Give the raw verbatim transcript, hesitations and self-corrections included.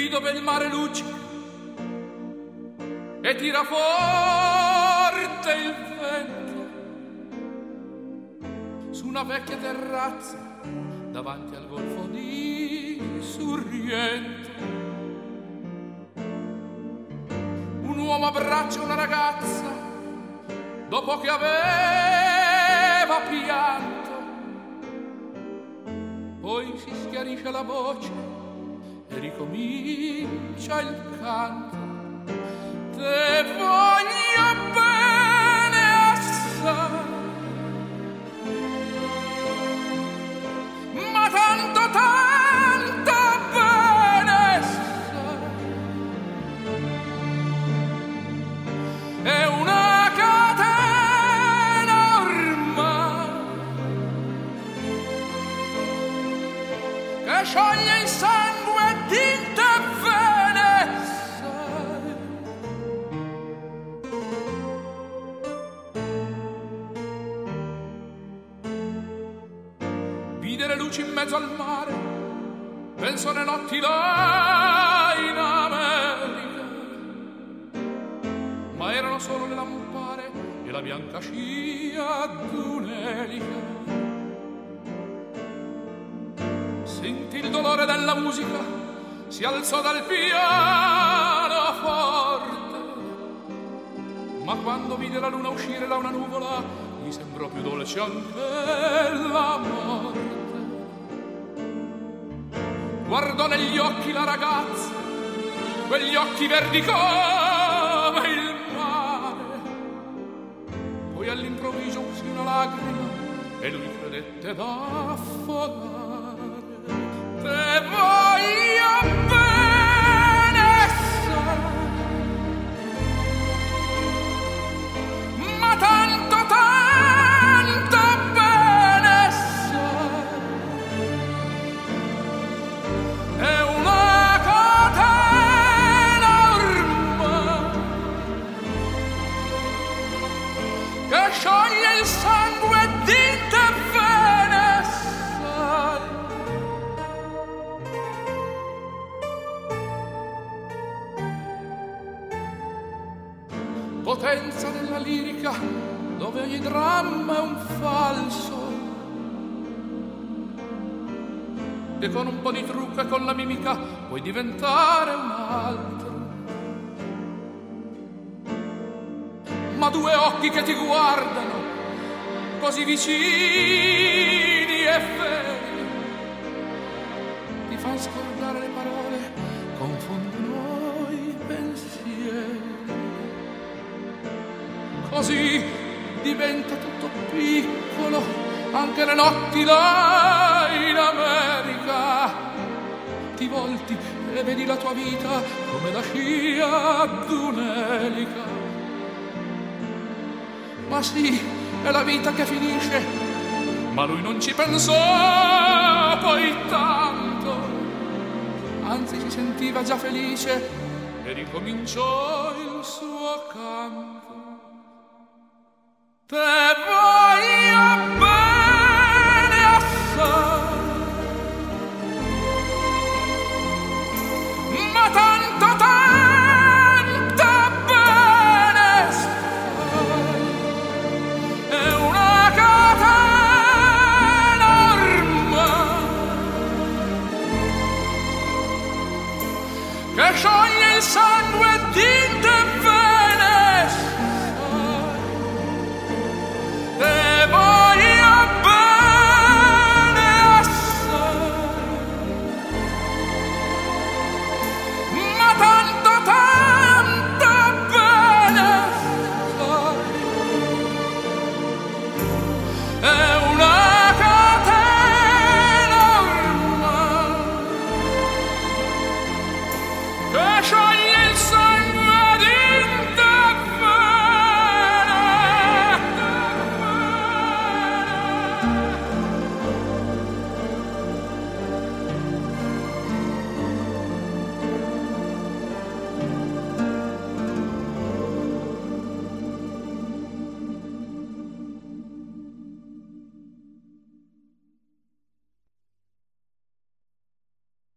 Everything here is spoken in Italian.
qui dove il mare luccica e tira forte il vento, su una vecchia terrazza davanti al golfo di Sorrento. Un uomo abbraccia una ragazza dopo che aveva pianto, poi si schiarisce la voce e ricomincia il canto. Te voglio bene assai, ma tanto tanto bene sai, è una catena ormai che scioglie il sangue di te bene sai. Vide le luci in mezzo al mare, penso alle notti là in America, ma erano solo le lampare e la bianca scia d'un'elica. Sentì il dolore della musica, si alzò dal pianoforte, ma quando vide la luna uscire da una nuvola gli sembrò più dolce anche la morte. Guardò negli occhi la ragazza, quegli occhi verdi come il mare, poi all'improvviso uscì una lacrima e lui credette d'affogare. Te voglio bene sai, ma tanto tanto bene sai, è una catena ormai che scioglie il sangue di te bene sai. Potenza della lirica dove ogni dramma è un falso, e con un po' di trucco e con la mimica puoi diventare un altro. Ma due occhi che ti guardano così vicini e veri ti fan scordare le parole, confondono i pensieri. Così diventa tutto piccolo, anche le notti là in America. Ti volti e vedi la tua vita come la scia d'un'elica. Ma sì, è la vita che finisce, ma lui non ci pensò poi tanto, anzi si sentiva già felice e ricominciò il suo canto. Te